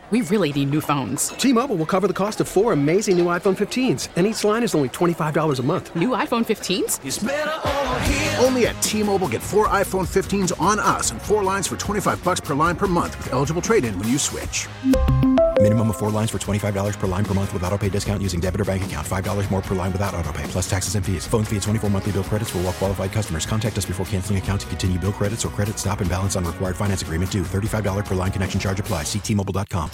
We really need new phones. T-Mobile will cover the cost of 4 amazing new iPhone 15s, and each line is only $25 a month. New iPhone 15s? It's better over here. Only at T-Mobile, get 4 iPhone 15s on us and 4 lines for $25 per line per month with eligible trade-in when you switch. Minimum of 4 lines for $25 per line per month with autopay discount using debit or bank account. $5 more per line without autopay, plus taxes and fees. Phone fee at 24 monthly bill credits for well-qualified customers. Contact us before canceling account to continue bill credits or credit stop and balance on required finance agreement due. $35 per line connection charge applies. See T-Mobile.com.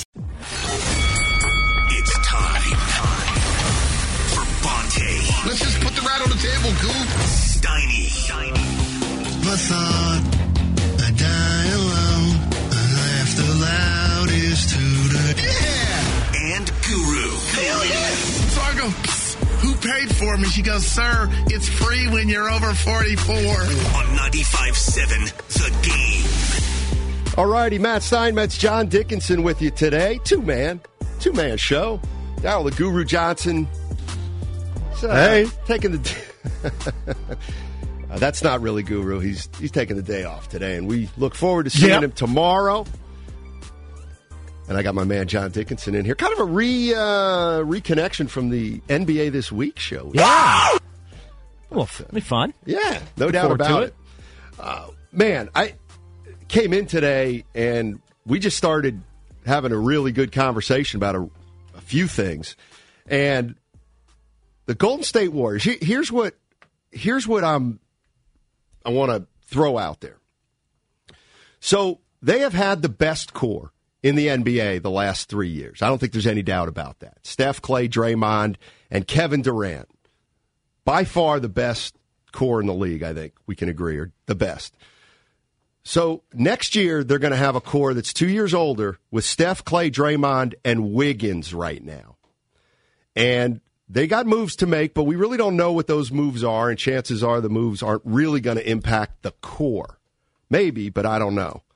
It's time for Bonte. Let's just put the rat on the table, Goop. Steiny. I thought I'd die alone. I laughed the loudest to the And Guru. Hell yeah. So I go, who paid for me? She goes, sir, it's free when you're over 44. On 95.7, The Game. All righty, Matt Steinmetz, John Dickinson with you today. Two-man show. Darryl the Guru Johnson. Hey. Taking the... that's not really Guru. He's taking the day off today, and we look forward to seeing him tomorrow. And I got my man John Dickinson in here. Kind of a reconnection from the NBA This Week show. Yeah. Well, it'll be fun. Yeah, no doubt about it. Man, I came in today, and we just started having a really good conversation about a few things. And the Golden State Warriors, here's what I want to throw out there. So they have had the best core in the NBA the last 3 years. I don't think there's any doubt about that. Steph, Clay, Draymond, and Kevin Durant. By far the best core in the league, I think we can agree, are the best. So next year, they're going to have a core that's 2 years older with Steph, Clay, Draymond, and Wiggins right now. And they got moves to make, but we really don't know what those moves are, and chances are the moves aren't really going to impact the core. Maybe, but I don't know.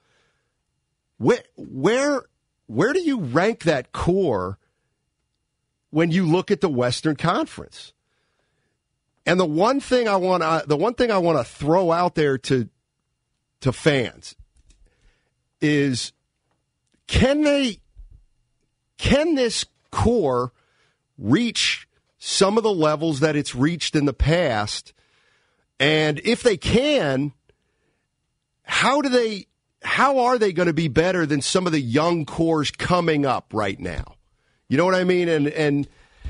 Where do you rank that core when you look at the Western Conference? And the one thing I want to throw out there to fans is, can this core reach some of the levels that it's reached in the past? And if they can, how are they going to be better than some of the young cores coming up right now? You know what I mean? And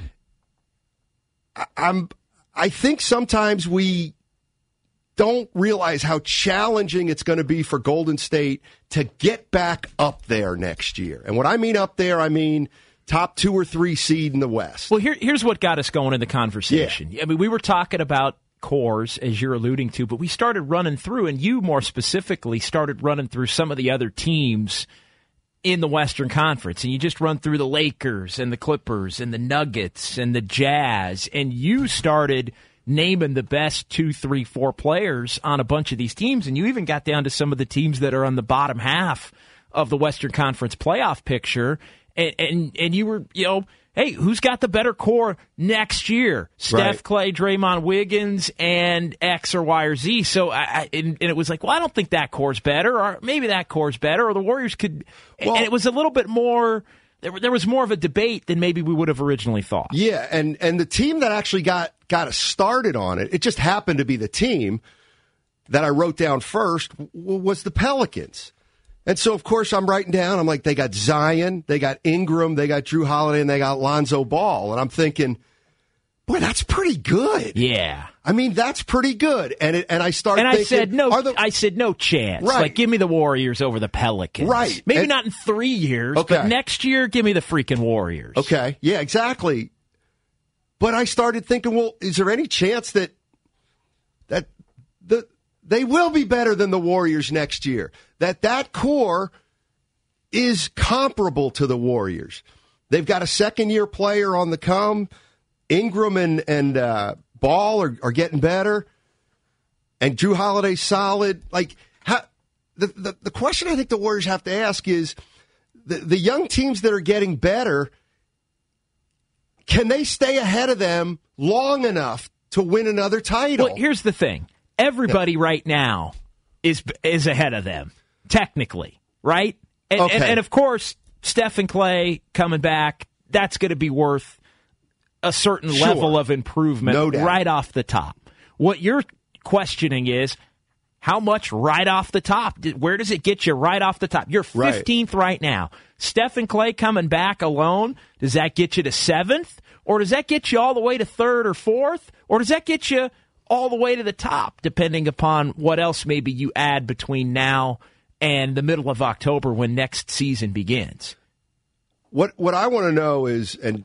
I think sometimes we don't realize how challenging it's going to be for Golden State to get back up there next year. And what I mean up there, I mean top 2 or 3 seed in the West. Well, here's what got us going in the conversation. Yeah. I mean, we were talking about cores, as you're alluding to, but we started running through, and you more specifically started running through some of the other teams in the Western Conference, and you just run through the Lakers and the Clippers and the Nuggets and the Jazz, and you started naming the best 2, 3, 4 players on a bunch of these teams, and you even got down to some of the teams that are on the bottom half of the Western Conference playoff picture, and you were, hey, who's got the better core next year? Steph, right. Clay, Draymond, Wiggins, and X or Y or Z. So and it was like, well, I don't think that core's better, or maybe that core's better, or the Warriors could. Well, and it was a little bit more. There was more of a debate than maybe we would have originally thought. Yeah, and the team that actually got us started on it, it just happened to be the team that I wrote down first, was the Pelicans. And so, of course, I'm writing down, I'm like, they got Zion, they got Ingram, they got Drew Holiday, and they got Lonzo Ball. And I'm thinking, boy, that's pretty good. Yeah. I mean, that's pretty good. And I started thinking. I said, no chance. Right. Like, give me the Warriors over the Pelicans. Right. Maybe not in 3 years, but next year, give me the freaking Warriors. Okay. Yeah, exactly. But I started thinking, well, is there any chance that they will be better than the Warriors next year? That core is comparable to the Warriors. They've got a second-year player on the come. Ingram and Ball are getting better, and Drew Holiday's solid. Like, the question I think the Warriors have to ask is, the young teams that are getting better, can they stay ahead of them long enough to win another title? Well, here's the thing. Everybody right now is ahead of them, technically, right? And of course, Steph and Clay coming back, that's going to be worth a certain level of improvement right off the top. What you're questioning is how much right off the top. Where does it get you right off the top? You're 15th right now. Steph and Clay coming back alone, does that get you to 7th? Or does that get you all the way to 3rd or 4th? Or does that get you all the way to the top, depending upon what else maybe you add between now and the middle of October when next season begins? What I want to know is, and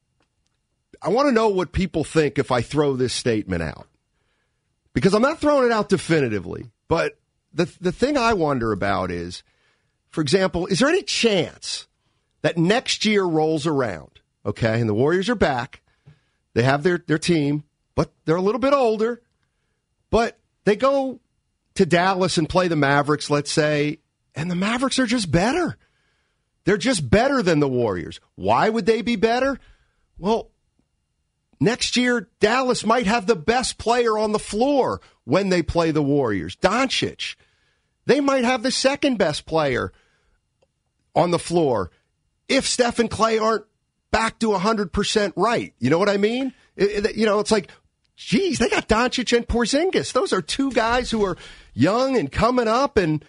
I want to know what people think if I throw this statement out. Because I'm not throwing it out definitively, but the thing I wonder about is, for example, is there any chance that next year rolls around, okay, and the Warriors are back, they have their team, but they're a little bit older, but they go to Dallas and play the Mavericks, let's say, and the Mavericks are just better. They're just better than the Warriors. Why would they be better? Well, next year, Dallas might have the best player on the floor when they play the Warriors, Doncic. They might have the second best player on the floor if Steph and Clay aren't back to 100% right. You know what I mean? It's like, geez, they got Doncic and Porzingis. Those are two guys who are young and coming up. And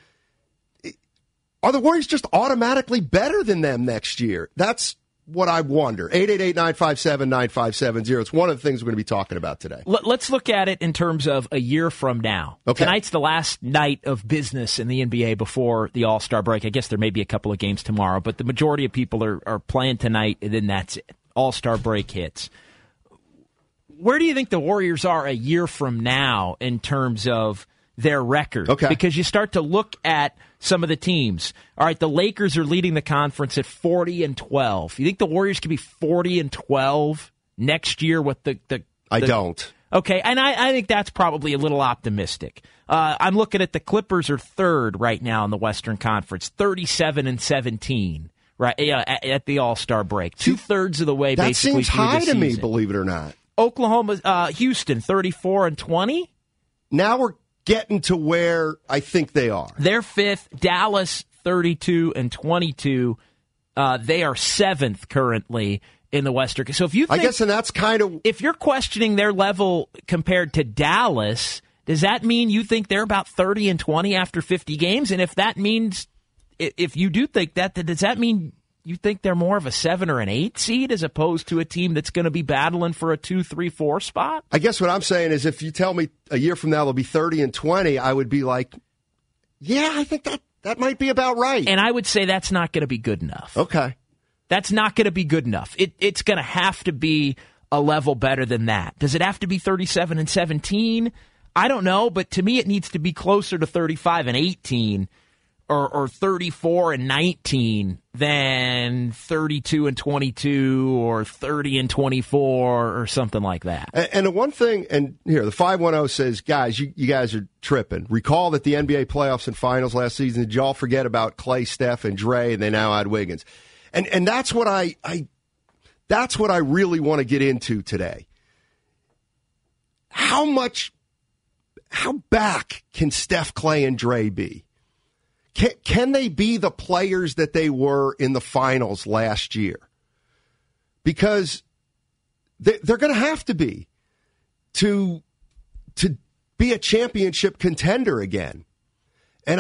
are the Warriors just automatically better than them next year? That's what I wonder. 888-957-9570. It's one of the things we're going to be talking about today. Let's look at it in terms of a year from now. Okay. Tonight's the last night of business in the NBA before the All-Star break. I guess there may be a couple of games tomorrow, but the majority of people are playing tonight, and then that's it. All-Star break hits. Where do you think the Warriors are a year from now in terms of their record? Okay. Because you start to look at some of the teams. All right, the Lakers are leading the conference at 40-12. You think the Warriors could be 40-12 next year with the I don't. Okay, and I think that's probably a little optimistic. I'm looking at the Clippers are 3rd right now in the Western Conference, 37-17. Right at the All-Star break, 2/3 of the way. That basically seems high to me, season. believe it or not. Oklahoma, Houston, 34-20. Now we're getting to where I think they are. They're 5th. Dallas, 32-22. They are 7th currently in the Western. So if you think, I guess, and that's kind of, if you're questioning their level compared to Dallas, does that mean you think they're about 30-20 after 50 games? And if that means, if you do think that, does that mean you think they're more of a 7 or an 8 seed as opposed to a team that's going to be battling for a 2, 3, 4 spot? I guess what I'm saying is if you tell me a year from now they'll be 30-20, I would be like, yeah, I think that might be about right. And I would say that's not going to be good enough. Okay. That's not going to be good enough. It's going to have to be a level better than that. Does it have to be 37-17? I don't know, but to me it needs to be closer to 35-18 or 34-19 than 32-22 or 30-24 or something like that. And the one thing, and here, the 510 says, guys, you guys are tripping. Recall that the NBA playoffs and finals last season, did y'all forget about Clay, Steph, and Dre, and they now add Wiggins? And that's what I really want to get into today. How back can Steph, Clay, and Dre be? Can they be the players that they were in the finals last year? Because they're going to have to be to be a championship contender again. And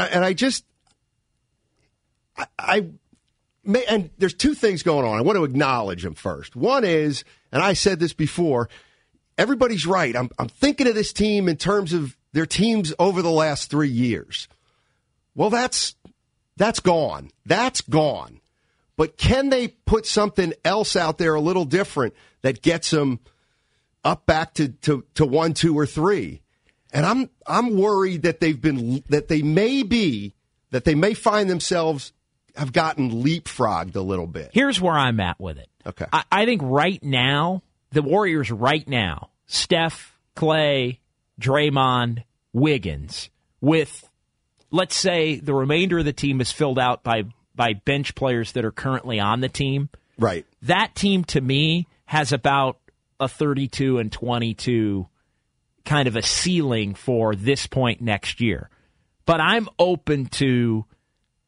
there's two things going on. I want to acknowledge them first. One is, and I said this before, everybody's right. I'm thinking of this team in terms of their teams over the last 3 years. Well, that's gone. That's gone. But can they put something else out there a little different that gets them up back to 1, 2, or 3? And I'm worried that they may find themselves have gotten leapfrogged a little bit. Here's where I'm at with it. Okay. I think right now, the Warriors right now, Steph, Clay, Draymond, Wiggins, with, let's say, the remainder of the team is filled out by bench players that are currently on the team. Right. That team, to me, has about a 32-22 kind of a ceiling for this point next year. But I'm open to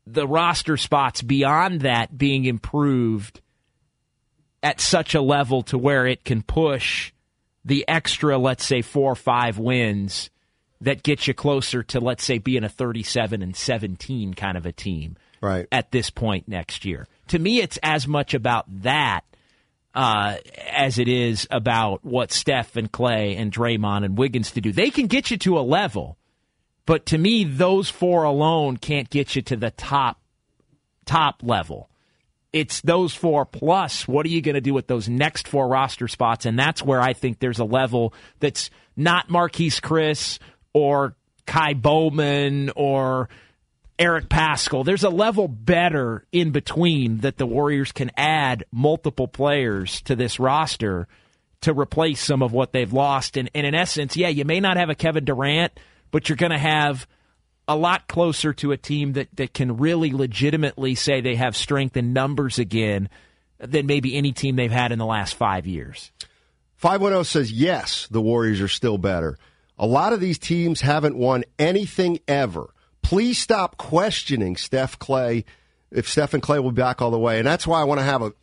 the roster spots beyond that being improved at such a level to where it can push the extra, let's say, 4 or 5 wins that get you closer to, let's say, being a 37-17 kind of a team at this point next year. To me, it's as much about that as it is about what Steph and Clay and Draymond and Wiggins to do. They can get you to a level, but to me, those 4 alone can't get you to the top level. It's those 4 plus what are you going to do with those next 4 roster spots, and that's where I think there's a level that's not Marquise Chris or Kai Bowman or Eric Paschall. There's a level better in between that the Warriors can add multiple players to this roster to replace some of what they've lost. And in essence, yeah, you may not have a Kevin Durant, but you're going to have a lot closer to a team that can really legitimately say they have strength in numbers again than maybe any team they've had in the last 5 years. 510 says, yes, the Warriors are still better. A lot of these teams haven't won anything ever. Please stop questioning Steph Clay, if Steph and Clay will be back all the way. And that's why I want to have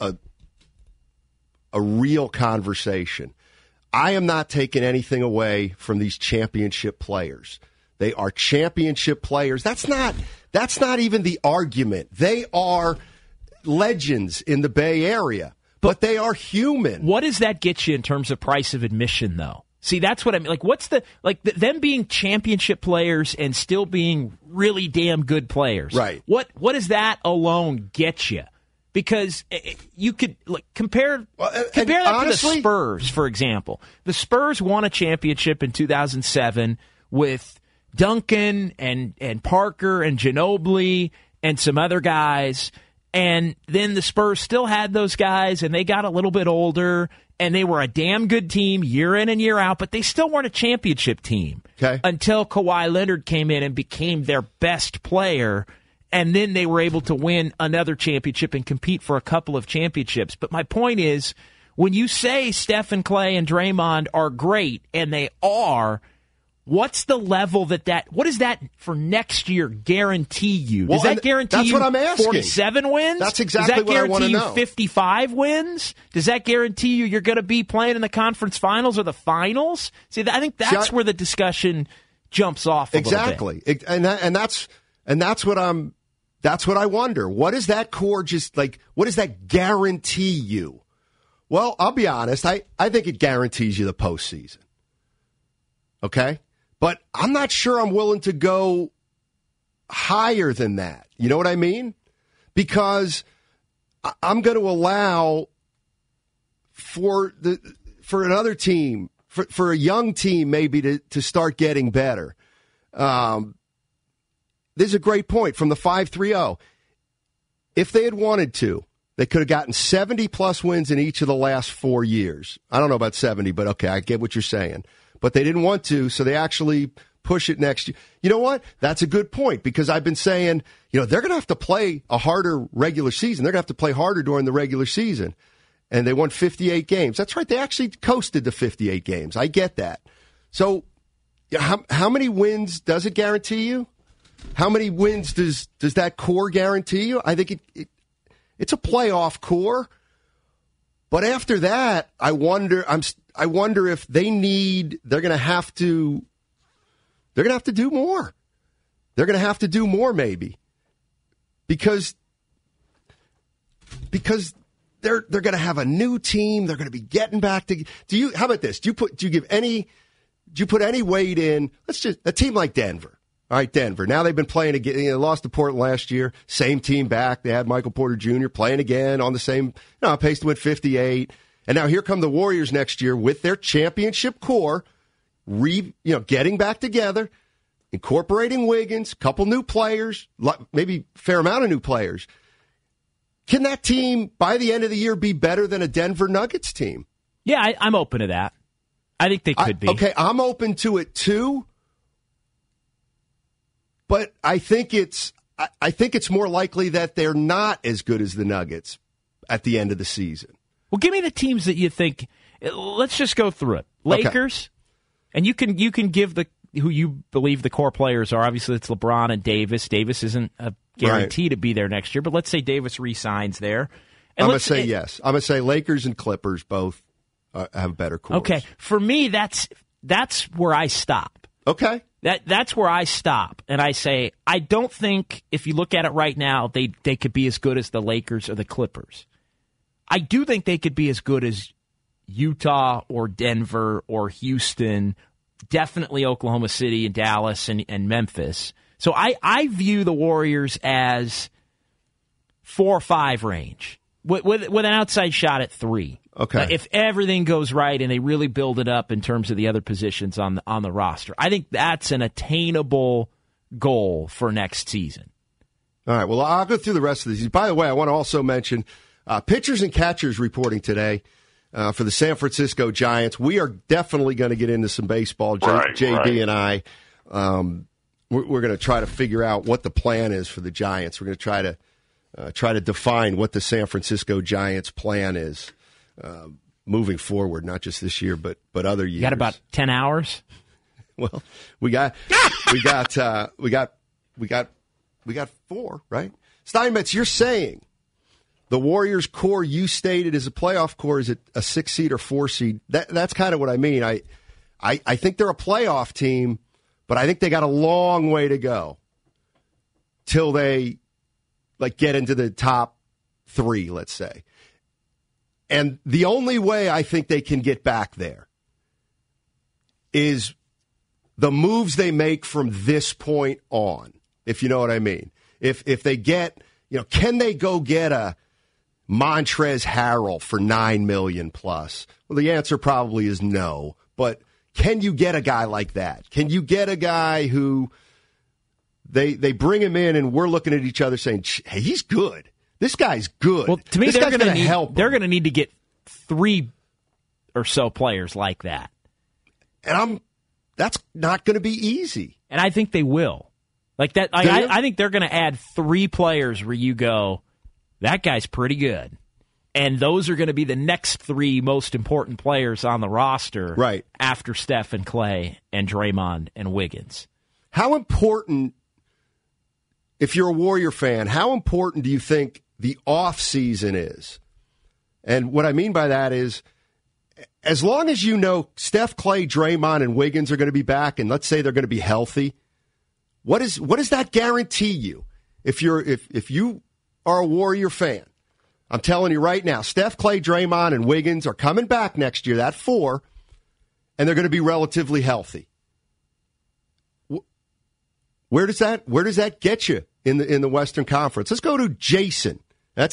a real conversation. I am not taking anything away from these championship players. They are championship players. That's not even the argument. They are legends in the Bay Area, but they are human. What does that get you in terms of price of admission, though? See, that's what I mean. Like, them being championship players and still being really damn good players. Right. What does that alone get you? Because you could compare that honestly, to the Spurs, for example. The Spurs won a championship in 2007 with Duncan and Parker and Ginobili and some other guys. And then the Spurs still had those guys, and they got a little bit older, and they were a damn good team year in and year out, but they still weren't a championship team until Kawhi Leonard came in and became their best player, and then they were able to win another championship and compete for a couple of championships. But my point is, when you say Steph and Clay and Draymond are great, and they are, what's the level what does that for next year guarantee you? Does that guarantee you what I'm asking. 47 wins? That's exactly what I want to know. Does that guarantee you 55 wins? Does that guarantee you're going to be playing in the conference finals or the finals? See, I think that's where the discussion jumps off a little bit. And that's what I wonder. What is that core what does that guarantee you? Well, I'll be honest. I think it guarantees you the postseason. Okay? But I'm not sure I'm willing to go higher than that. You know what I mean? Because I'm going to allow for another team, for a young team maybe to start getting better. This is a great point from the 530. If they had wanted to, they could have gotten 70-plus wins in each of the last 4 years. I don't know about 70, but okay, I get what you're saying. But they didn't want to, so they actually push it next year. You know what? That's a good point, because I've been saying, they're going to have to play a harder regular season. They're going to have to play harder during the regular season. And they won 58 games. That's right. They actually coasted to 58 games. I get that. So how many wins does it guarantee you? How many wins does that core guarantee you? I think it's a playoff core. But after that, I wonder if they're going to have to do more. They're going to have to do more, maybe, because they're going to have a new team. They're going to be getting back to. How about this? Do you put any weight in? Let's just a team like Denver. All right, Denver. Now they've been playing again. They lost to Portland last year. Same team back. They had Michael Porter Jr. playing again on the same pace to win 58. And now here come the Warriors next year with their championship core, getting back together, incorporating Wiggins, couple new players, maybe a fair amount of new players. Can that team, by the end of the year, be better than a Denver Nuggets team? Yeah, I'm open to that. I think they could be. Okay, I'm open to it too. But I think it's more likely that they're not as good as the Nuggets at the end of the season. Well, give me the teams that you think. Let's just go through it. Lakers, and you can give the who you believe the core players are. Obviously, it's LeBron and Davis. Davis isn't a guarantee to be there next year, but let's say Davis re-signs there. And I'm going to say yes. I'm going to say Lakers and Clippers both have better cores. Okay. For me, that's where I stop. Okay. That's where I stop. And I say, I don't think, if you look at it right now, they could be as good as the Lakers or the Clippers. I do think they could be as good as Utah or Denver or Houston, definitely Oklahoma City and Dallas and Memphis. So I view the Warriors as 4 or 5 range with an outside shot at 3. Okay. If everything goes right and they really build it up in terms of the other positions on the roster, I think that's an attainable goal for next season. All right. Well, I'll go through the rest of these. By the way, I want to also mention pitchers and catchers reporting today for the San Francisco Giants. We are definitely going to get into some baseball. JD and I, we're going to try to figure out what the plan is for the Giants. We're going to try to define what the San Francisco Giants' plan is. Moving forward, not just this year, but other years. You got about 10 hours. Well, we got 4, right? Steinmetz, you're saying the Warriors core you stated is a playoff core. Is it a 6 seed or 4 seed? That's kind of what I mean. I think they're a playoff team, but I think they got a long way to go till they get into the top 3, let's say. And the only way I think they can get back there is the moves they make from this point on, if you know what I mean. If they get, can they go get a Montrezl Harrell for $9 million plus? Well, the answer probably is no. But can you get a guy like that? Can you get a guy who they bring him in and we're looking at each other saying, hey, he's good. This guy's good. Well, to me, they're going to help. They're going to need to get 3 or so players like that, and that's not going to be easy. And I think they will. Like that, I think they're going to add 3 players where you go, that guy's pretty good, and those are going to be the next 3 most important players on the roster, right after Steph and Clay and Draymond and Wiggins. How important, if you're a Warrior fan, how important do you think the off season is? And what I mean by that is, as long as you know Steph, Clay, Draymond, and Wiggins are going to be back, and let's say they're going to be healthy, what does that guarantee you? If you are a Warrior fan, I'm telling you right now, Steph, Clay, Draymond, and Wiggins are coming back next year, that 4, and they're going to be relatively healthy. Where does that get you in the Western Conference? Let's go to Jason. That's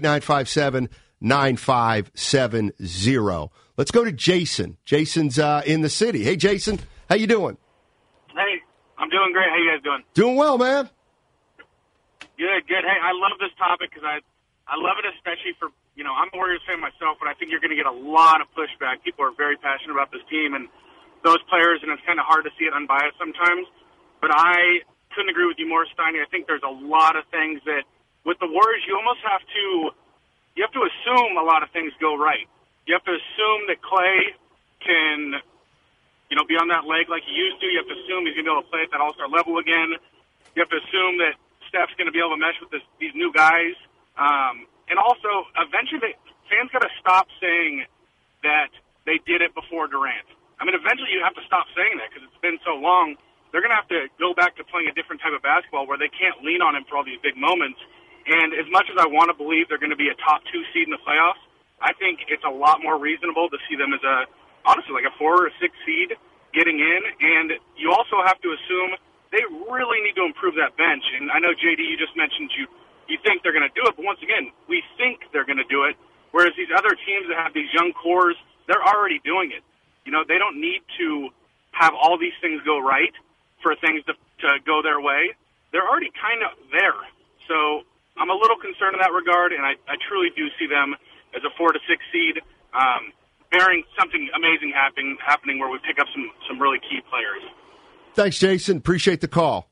888-957-9570. Let's go to Jason. Jason's in the city. Hey, Jason, how you doing? Hey, I'm doing great. How you guys doing? Doing well, man. Good. Hey, I love this topic because I love it, especially for, I'm a Warriors fan myself, but I think you're going to get a lot of pushback. People are very passionate about this team and those players, and it's kind of hard to see it unbiased sometimes. But I couldn't agree with you more, Steiny. I think there's a lot of things that, with the Warriors, you almost have to assume a lot of things go right. You have to assume that Clay can, be on that leg like he used to. You have to assume he's going to be able to play at that all-star level again. You have to assume that Steph's going to be able to mesh with these new guys. And also, eventually, fans got to stop saying that they did it before Durant. I mean, eventually you have to stop saying that because it's been so long. They're going to have to go back to playing a different type of basketball where they can't lean on him for all these big moments. And as much as I want to believe they're going to be a top 2 seed in the playoffs, I think it's a lot more reasonable to see them as honestly, like a 4 or 6 seed getting in. And you also have to assume they really need to improve that bench. And I know, JD, you just mentioned you think they're going to do it, but once again, we think they're going to do it. Whereas these other teams that have these young cores, they're already doing it. They don't need to have all these things go right for things to go their way. They're already kind of there. So I'm a little concerned in that regard, and I truly do see them as a 4 to 6 seed, bearing something amazing happening where we pick up some really key players. Thanks, Jason. Appreciate the call.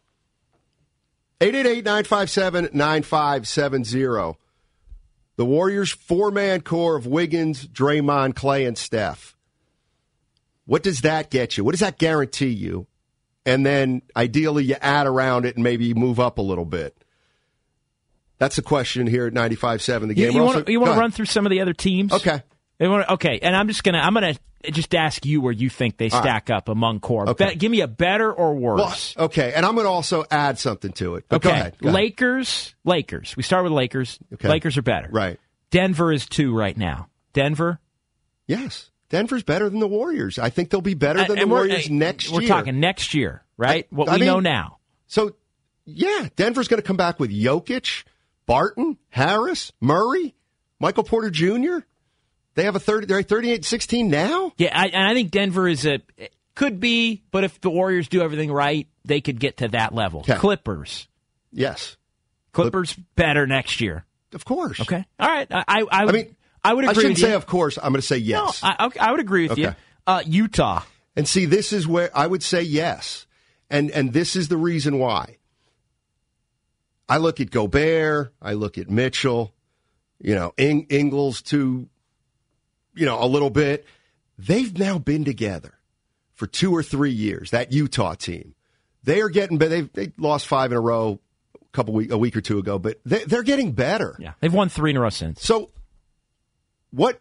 888-957-9570. The Warriors' 4-man core of Wiggins, Draymond, Clay, and Steph. What does that get you? What does that guarantee you? and then ideally you add around it and maybe move up a little bit. That's the question here at 95.7 The Game. You want to run through some of the other teams? Okay. Okay, and I'm gonna just ask you where you think they stack up among core. Okay. Give me a better or worse. Well, okay, and I'm going to also add something to it. But okay, go ahead. Lakers. We start with Lakers. Okay. Lakers are better. Right. Denver is 2 right now. Denver? Yes. Denver's better than the Warriors. I think they'll be better than the Warriors next year. We're talking next year, right? What we know now. So, yeah, Denver's going to come back with Jokic, Barton, Harris, Murray, Michael Porter Jr. They have they're 38-16 now? Yeah, I think Denver could be, but if the Warriors do everything right, they could get to that level. Okay. Clippers. Yes. Clippers better next year. Of course. Okay. All right. I would agree I shouldn't with say you. Of course. I'm going to say yes. No, I would agree with you. Utah. And see, this is where I would say yes. And this is the reason why. I look at Gobert. I look at Mitchell. Ingles too. A little bit. They've now been together for 2 or 3 years, that Utah team. They are getting better. They lost 5 in a row a week or two ago, but they're getting better. Yeah, they've won 3 in a row since. So, what,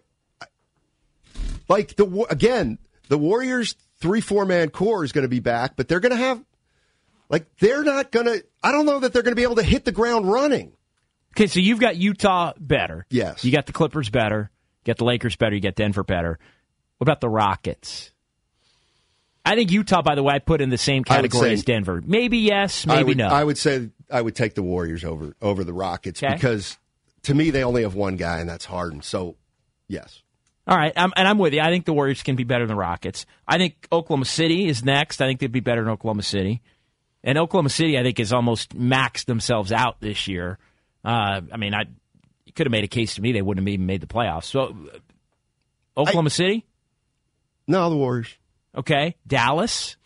the Warriors 3-4-man core is going to be back, but they're going to have, they're not going to, I don't know that they're going to be able to hit the ground running. Okay, so you've got Utah better. Yes. You got the Clippers better. You got the Lakers better. You got Denver better. What about the Rockets? I think Utah, by the way, I put in the same category as Denver. Maybe yes, maybe no. I would say I would take the Warriors over the Rockets because, to me, they only have one guy, and that's Harden. So, yes. All right, I'm with you. I think the Warriors can be better than the Rockets. I think Oklahoma City is next. I think they'd be better than Oklahoma City. And Oklahoma City, I think, has almost maxed themselves out this year. You could have made a case to me they wouldn't have even made the playoffs. So, Oklahoma City? No, the Warriors. Okay. Dallas?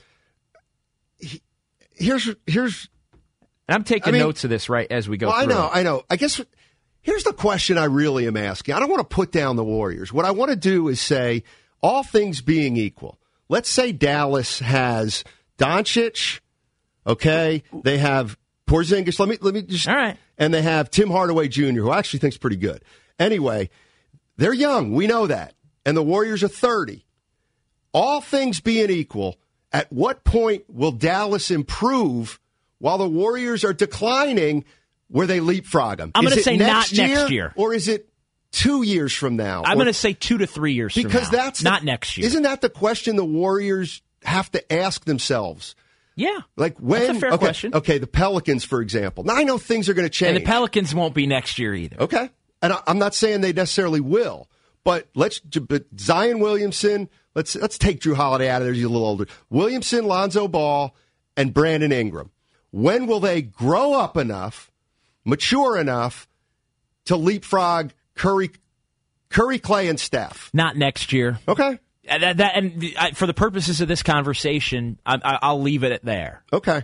Here's. And I'm taking notes of this right as we go through. I know. I guess here's the question I really am asking. I don't want to put down the Warriors. What I want to do is say, all things being equal, let's say Dallas has Doncic, okay? They have Porzingis. Let me just. All right. And they have Tim Hardaway Jr., who I actually think's pretty good. Anyway, they're young. We know that. And the Warriors are 30. All things being equal, at what point will Dallas improve while the Warriors are declining where they leapfrog them? I'm going to say not next year. Or is it 2 years from now? I'm going to say 2 to 3 years from now. Because that's not next year. Isn't that the question the Warriors have to ask themselves? Yeah. When? That's a fair question. Okay, the Pelicans, for example. Now, I know things are going to change. And the Pelicans won't be next year either. Okay. And I'm not saying they necessarily will. But Zion Williamson, let's take Drew Holiday out of there. He's a little older. Williamson, Lonzo Ball, and Brandon Ingram. When will they grow up enough, mature enough to leapfrog Curry, Clay, and Steph? Not next year. Okay. For the purposes of this conversation, I'll leave it at there. Okay.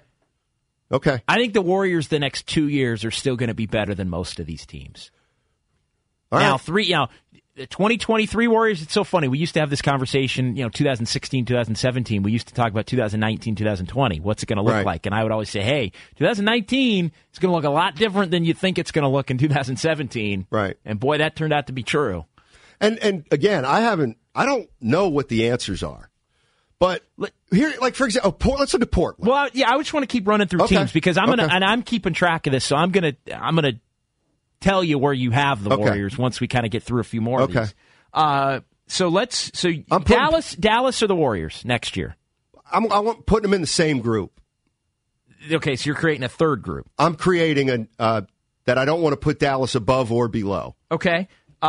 I think the Warriors the next 2 years are still going to be better than most of these teams. All now, right. The 2023 Warriors, it's so funny. We used to have this conversation, 2016, 2017. We used to talk about 2019, 2020. What's it going to look like? And I would always say, hey, 2019 is going to look a lot different than you think it's going to look in 2017. Right. And boy, that turned out to be true. And again, I don't know what the answers are. But here, for example, let's look at Portland. Well, yeah, I just want to keep running through teams because I'm keeping track of this, so I'm gonna tell you where you have the Warriors once we kind of get through a few more of these. Dallas or the Warriors next year? I want putting them in the same group. Okay, so you're creating a third group. I'm creating that I don't want to put Dallas above or below. Okay.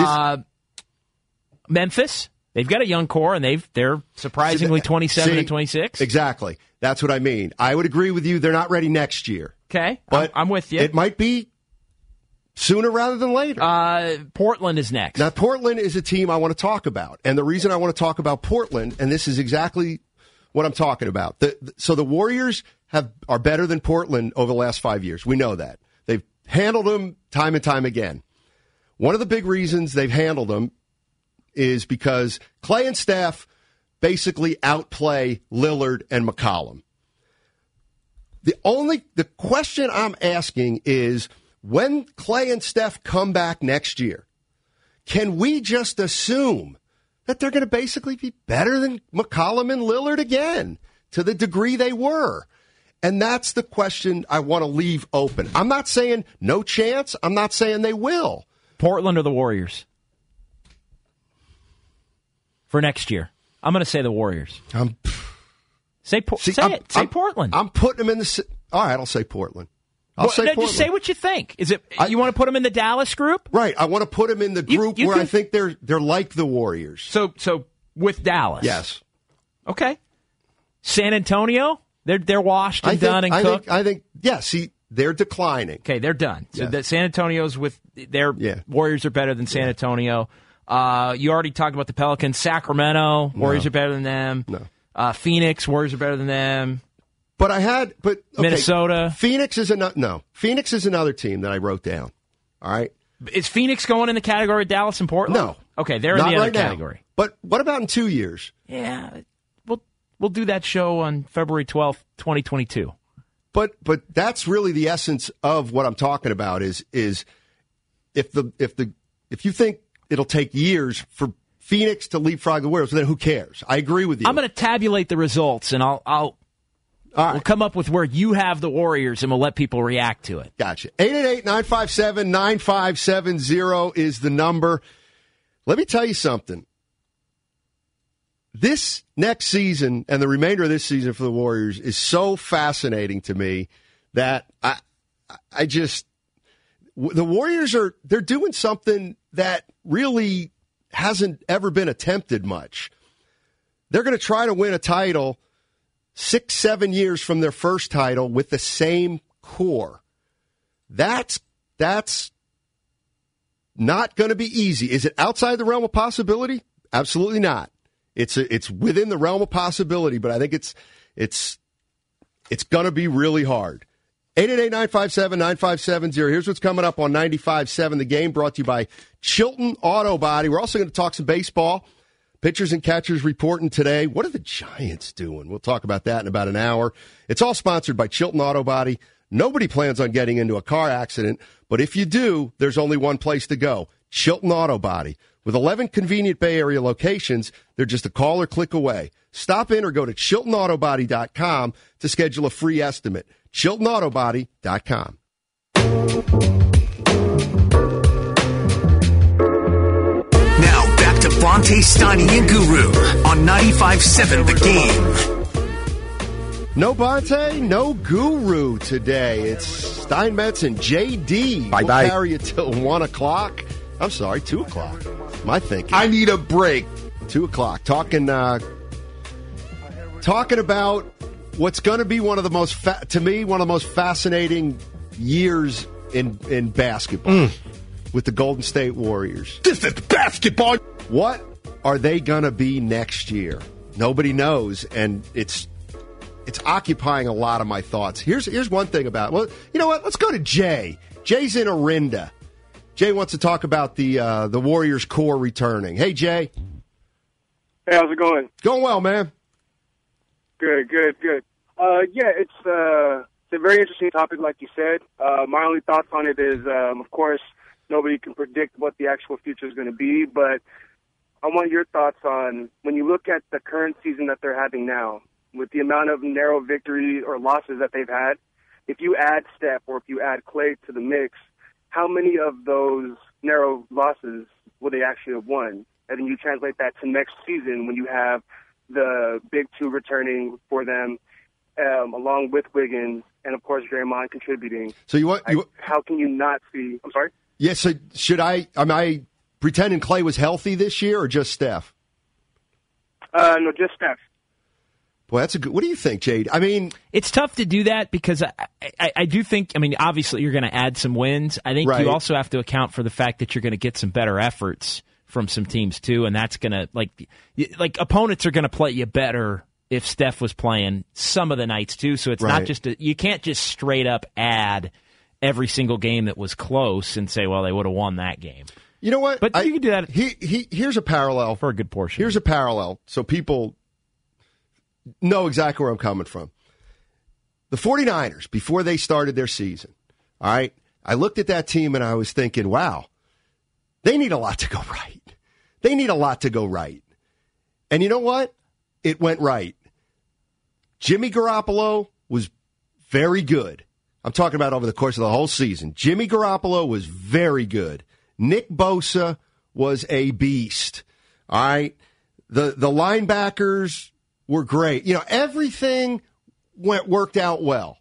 Memphis, they've got a young core, and they're surprisingly 27 and 26. Exactly. That's what I mean. I would agree with you. They're not ready next year. Okay, but I'm with you. It might be sooner rather than later. Portland is next. Now, Portland is a team I want to talk about. And the reason I want to talk about Portland, and this is exactly what I'm talking about. So the Warriors are better than Portland over the last 5 years. We know that. They've handled them time and time again. One of the big reasons they've handled them is because Clay and Steph basically outplay Lillard and McCollum. The question I'm asking is, when Clay and Steph come back next year, can we just assume that they're going to basically be better than McCollum and Lillard again, to the degree they were? And that's the question I want to leave open. I'm not saying no chance. I'm not saying they will. Portland or the Warriors? For next year. I'm going to say the Warriors. Say Portland. I'm putting them in the... All right, I'll say Portland. Portland. Just say what you think. Is it you want to put them in the Dallas group? Right. I want to put them in the group where I think they're like the Warriors. So with Dallas. Yes. Okay. San Antonio, they're washed and done and cooked. I think yes. See, they're declining. Okay, they're done. So yes. that San Antonio's with their Warriors are better than San Antonio. You already talked about the Pelicans. Sacramento, Warriors are better than them. No. Phoenix, Warriors are better than them. But okay, Minnesota. Phoenix is another team that I wrote down. All right. Is Phoenix going in the category of Dallas and Portland? No. Okay, they're in the other category. Now. But what about in 2 years? Yeah, we'll do that show on February 12th, 2022. But that's really the essence of what I'm talking about is if you think it'll take years for Phoenix to leapfrog the Warriors, then who cares? I agree with you. I'm going to tabulate the results, and we'll come up with where you have the Warriors, and we'll let people react to it. Gotcha. 888-957-9570 is the number. Let me tell you something. This next season and the remainder of this season for the Warriors is so fascinating to me that the Warriors they're doing something that really hasn't ever been attempted much. They're going to try to win a title 6-7 years from their first title with the same core. That's not going to be easy. Is it outside the realm of possibility? Absolutely not. It's within the realm of possibility, but I think it's going to be really hard. 888-957-9570. Here's what's coming up on 95.7 The Game, brought to you by Chilton Auto Body. We're also going to talk some baseball. Pitchers and catchers reporting today. What are the Giants doing? We'll talk about that in about an hour. It's all sponsored by Chilton Auto Body. Nobody plans on getting into a car accident, but if you do, there's only one place to go, Chilton Auto Body. With 11 convenient Bay Area locations, they're just a call or click away. Stop in or go to ChiltonAutoBody.com to schedule a free estimate. ChiltonAutoBody.com. Now back to Bonte, Steiny, and Guru on 95.7 The Game. No Bonte, no Guru today. It's Steinmetz and JD. Bye-bye. We'll carry you till 1 o'clock. I'm sorry, 2 o'clock. My thinking. I need a break. 2 o'clock. Talking about what's going to be one of the most, to me, one of the most fascinating years in basketball with the Golden State Warriors. This is basketball. What are they going to be next year? Nobody knows, and it's occupying a lot of my thoughts. Here's one thing about it. Well, you know what? Let's go to Jay. Jay's in Orinda. Jay wants to talk about the Warriors core returning. Hey, Jay. Hey, how's it going? Going well, man. Good. Yeah, it's a very interesting topic, like you said. My only thoughts on it is, of course, nobody can predict what the actual future is going to be, but I want your thoughts on when you look at the current season that they're having now, with the amount of narrow victory or losses that they've had, if you add Steph or if you add Clay to the mix, how many of those narrow losses will they actually have won? And then you translate that to next season when you have the big two returning for them, along with Wiggins and, of course, Draymond contributing. So how can you not see? I'm sorry? Yes. Yeah, so am I pretending Clay was healthy this year or just Steph? No, just Steph. Boy, that's a good. What do you think, Jade? I mean, it's tough to do that because I do think. I mean, obviously, you're going to add some wins. I think you also have to account for the fact that you're going to get some better efforts from some teams too, and that's going to like opponents are going to play you better if Steph was playing some of the nights too. So it's not just you can't just straight up add every single game that was close and say, well, they would have won that game. You know what? But you can do that. Here's a parallel for a good portion. Here's a parallel, so people know exactly where I'm coming from. The 49ers, before they started their season, all right, I looked at that team and I was thinking, wow, they need a lot to go right. They need a lot to go right. And you know what? It went right. Jimmy Garoppolo was very good. I'm talking about over the course of the whole season. Jimmy Garoppolo was very good. Nick Bosa was a beast. All right. The linebackers were great. You know, everything worked out well.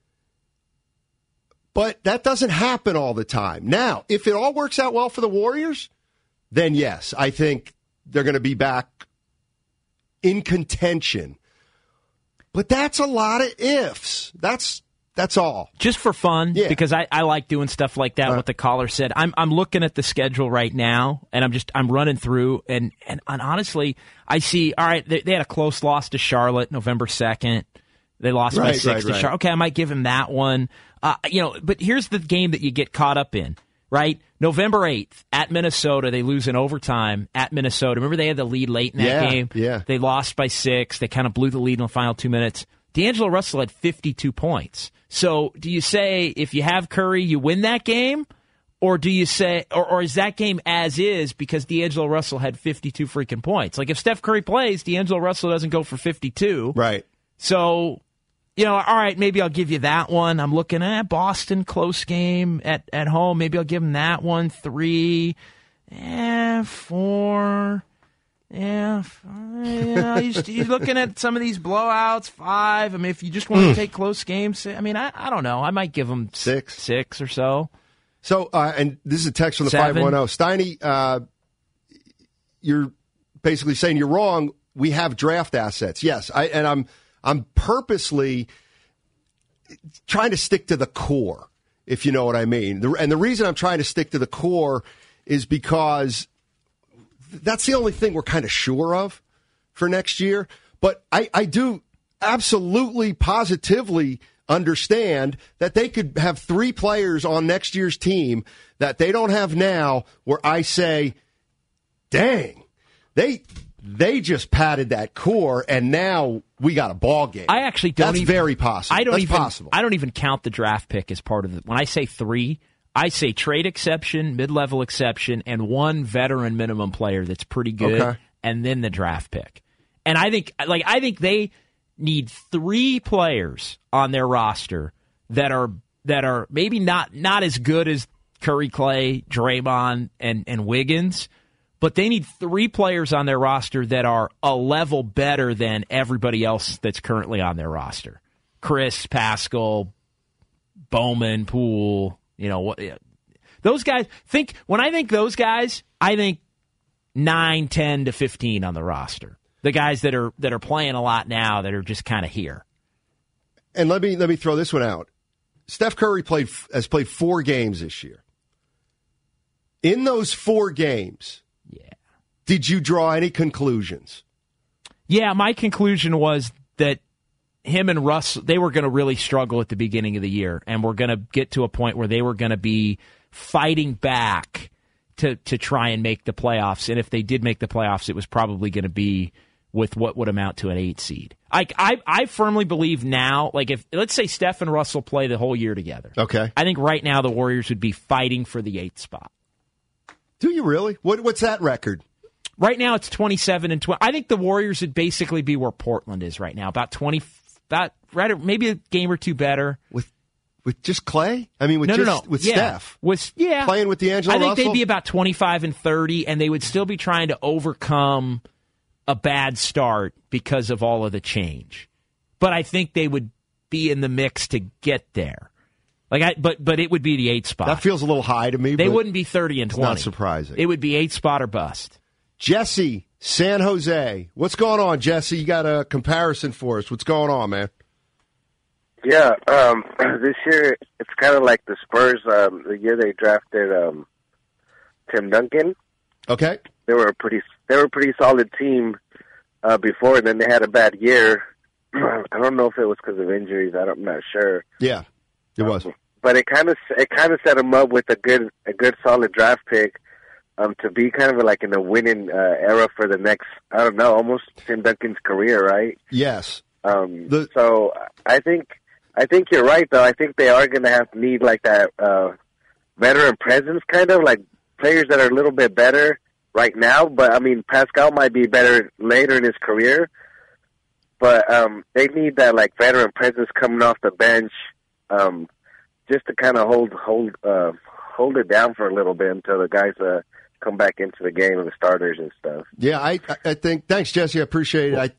But that doesn't happen all the time. Now, if it all works out well for the Warriors, then yes, I think they're going to be back in contention. But that's a lot of ifs. That's all. Just for fun, because I like doing stuff like that, what the caller said. I'm looking at the schedule right now, and I'm running through, and honestly, I see, all right, they had a close loss to Charlotte November 2nd. They lost by 6 to Charlotte. Okay, I might give him that one. But here's the game that you get caught up in, right? November 8th, at Minnesota, they lose in overtime at Minnesota. Remember they had the lead late in that game? Yeah. They lost by 6. They kind of blew the lead in the final 2 minutes. D'Angelo Russell had 52 points. So do you say if you have Curry, you win that game? Or do you say, or is that game as is because D'Angelo Russell had 52 freaking points? Like if Steph Curry plays, D'Angelo Russell doesn't go for 52. Right. So, you know, all right, maybe I'll give you that one. I'm looking at Boston, close game at home. Maybe I'll give them that one. 3, 4. Yeah, you're looking at some of these blowouts. 5. I mean, if you just want to take close games, I mean, I don't know. I might give them 6 or so. So, and this is a text from the 7. 510. Steiny, you're basically saying you're wrong. We have draft assets. Yes, I'm purposely trying to stick to the core, if you know what I mean. And the reason I'm trying to stick to the core is because that's the only thing we're kind of sure of for next year. But I do absolutely, positively understand that they could have 3 players on next year's team that they don't have now where I say, dang, they just padded that core, and now we got a ball game. I actually don't. That's very possible. Possible. I don't even count the draft pick as part of it. When I say 3, I say trade exception, mid-level exception, and 1 veteran minimum player that's pretty good, and then the draft pick. And I think they need 3 players on their roster that are maybe not as good as Curry, Clay, Draymond, and Wiggins. But they need 3 players on their roster that are a level better than everybody else that's currently on their roster. Chris, Pascal, Bowman, Poole, you know, those guys. When I think those guys, I think 9, 10 to 15 on the roster. The guys that are playing a lot now that are just kind of here. And let me throw this one out. Steph Curry has played 4 games this year. In those 4 games, did you draw any conclusions? Yeah, my conclusion was that him and Russ, they were going to really struggle at the beginning of the year, and we're going to get to a point where they were going to be fighting back to try and make the playoffs. And if they did make the playoffs, it was probably going to be with what would amount to an 8 seed. I firmly believe now, like if let's say Steph and Russell play the whole year together. Okay. I think right now the Warriors would be fighting for the 8th spot. Do you really? What's that record? Right now it's 27-20. I think the Warriors would basically be where Portland is right now, about 20, maybe a game or 2 better. With just Clay? I mean, with Steph? Playing with D'Angelo Russell? I think they'd be about 25-30, and they would still be trying to overcome a bad start because of all of the change. But I think they would be in the mix to get there. But it would be the 8th spot. That feels a little high to me. They wouldn't be 30-20. It's not surprising. It would be 8th spot or bust. Jesse, San Jose. What's going on, Jesse? You got a comparison for us. What's going on, man? Yeah, this year it's kind of like the Spurs. The year they drafted Tim Duncan. Okay, they were a pretty solid team before, and then they had a bad year. I don't know if it was because of injuries. I'm not sure. Yeah, it was. But it kind of set them up with a good solid draft pick. To be kind of like in a winning era for the next, I don't know, almost Tim Duncan's career, right? Yes. So I think I think you're right, though. I think they are going to need like that veteran presence, kind of like players that are a little bit better right now. But I mean, Pascal might be better later in his career. But they need that like veteran presence coming off the bench, just to kind of hold it down for a little bit until the guys come back into the game and the starters and stuff. Yeah, I think. Thanks, Jesse. I appreciate it.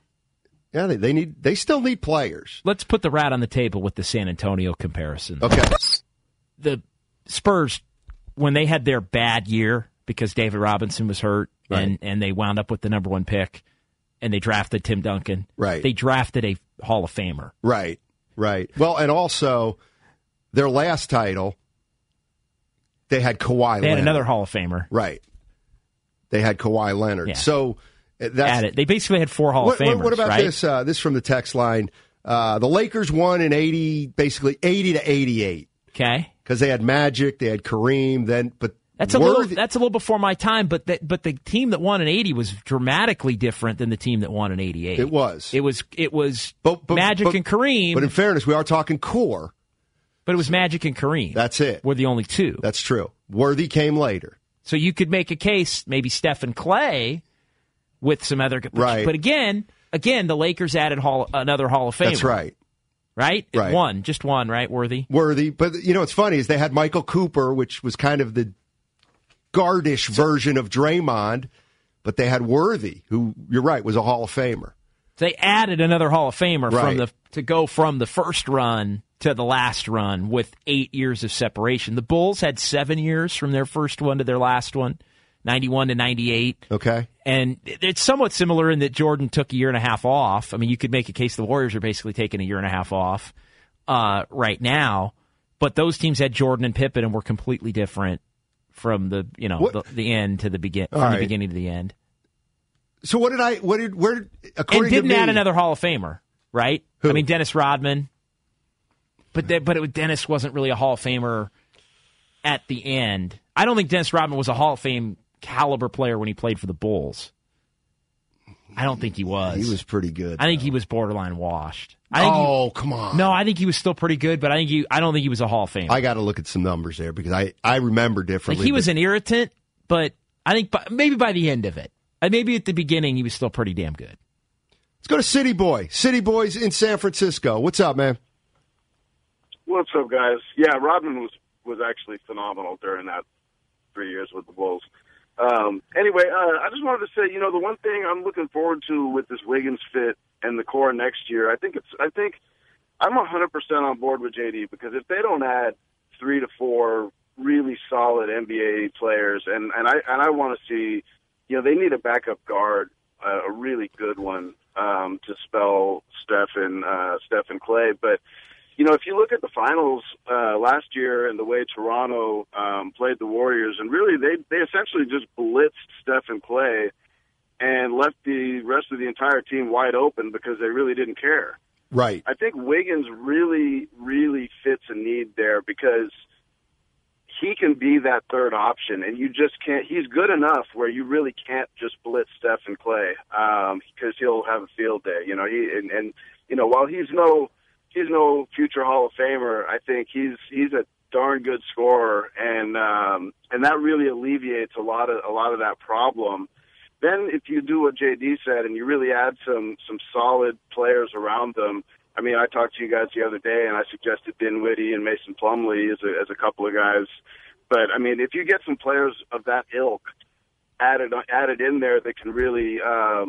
They still need players. Let's put the rat on the table with the San Antonio comparison. Okay. The Spurs, when they had their bad year because David Robinson was hurt, right, and they wound up with the number 1 pick, and they drafted Tim Duncan. Right. They drafted a Hall of Famer. Right. Well, and also their last title, they had Kawhi Leonard. They had another Hall of Famer. Right. They had Kawhi Leonard. Yeah. So that's They basically had 4 Hall of Famers. What about right? this? This from the text line. The Lakers won in 80, basically 80 to 88. Okay. Because they had Magic, they had Kareem, that's a little before my time, but the team that won in 80 was dramatically different than the team that won in 88. It was Magic and Kareem. But in fairness, we are talking core. But it was Magic and Kareem. That's it. Were the only 2. That's true. Worthy came later. So you could make a case, maybe Steph and Clay with some other. Right. But again, the Lakers added another Hall of Famer. That's right. Right? Right. Just one, right, Worthy? But, what's funny is they had Michael Cooper, which was kind of the guardish version of Draymond, but they had Worthy, who, you're right, was a Hall of Famer. They added another Hall of Famer right, to go from the first run to the last run with 8 years of separation. The Bulls had 7 years from their first one to their last one, 91 to 98. Okay. And it's somewhat similar in that Jordan took a year and a half off. I mean, you could make a case the Warriors are basically taking a year and a half off right now. But those teams had Jordan and Pippen and were completely different from the end to the beginning, from the beginning to the end. So according and didn't to me, add another Hall of Famer, right? Who? I mean, Dennis Rodman. But Dennis wasn't really a Hall of Famer at the end. I don't think Dennis Rodman was a Hall of Fame caliber player when he played for the Bulls. I don't think he was. He was pretty good. I think he was borderline washed. Come on. No, I think he was still pretty good, but I don't think he was a Hall of Famer. I got to look at some numbers there because I remember differently. Like he was an irritant, but I think maybe by the end of it, maybe at the beginning, he was still pretty damn good. Let's go to City Boy. City Boy's in San Francisco. What's up, man? What's up, guys? Yeah, Rodman was actually phenomenal during that 3 years with the Bulls. Anyway, I just wanted to say, the one thing I'm looking forward to with this Wiggins fit and the core next year, I think I'm 100% on board with JD because if they don't add 3 to 4 really solid NBA players, and I want to see, they need a backup guard, a really good one to spell Steph and Clay, but. If you look at the finals last year and the way Toronto played the Warriors, and really they essentially just blitzed Steph and Clay and left the rest of the entire team wide open because they really didn't care. Right. I think Wiggins really, really fits a need there because he can be that third option, and you just can't. He's good enough where you really can't just blitz Steph and Clay because he'll have a field day. While he's no future Hall of Famer, I think he's a darn good scorer, and that really alleviates a lot of that problem. Then if you do what JD said and you really add some solid players around them, I mean, I talked to you guys the other day and I suggested Dinwiddie and Mason Plumlee as a couple of guys. But I mean, if you get some players of that ilk added in there that can really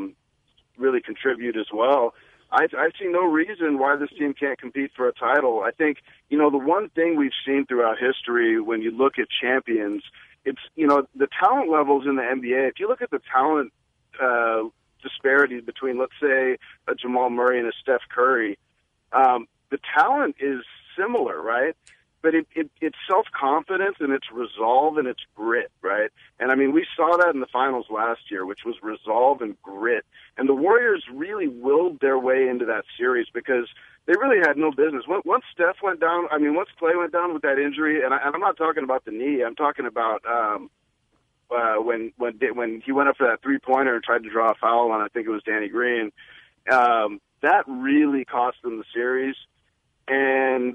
contribute as well, I see no reason why this team can't compete for a title. I think, the one thing we've seen throughout history when you look at champions, it's, the talent levels in the NBA. If you look at the talent disparity between, let's say, a Jamal Murray and a Steph Curry, the talent is similar, right? But it's self-confidence and it's resolve and it's grit, right? And, I mean, we saw that in the finals last year, which was resolve and grit. And the Warriors really willed their way into that series because they really had no business. Once Steph went down, once Clay went down with that injury, and I'm not talking about the knee, I'm talking about when he went up for that three-pointer and tried to draw a foul on, I think it was Danny Green, that really cost them the series. And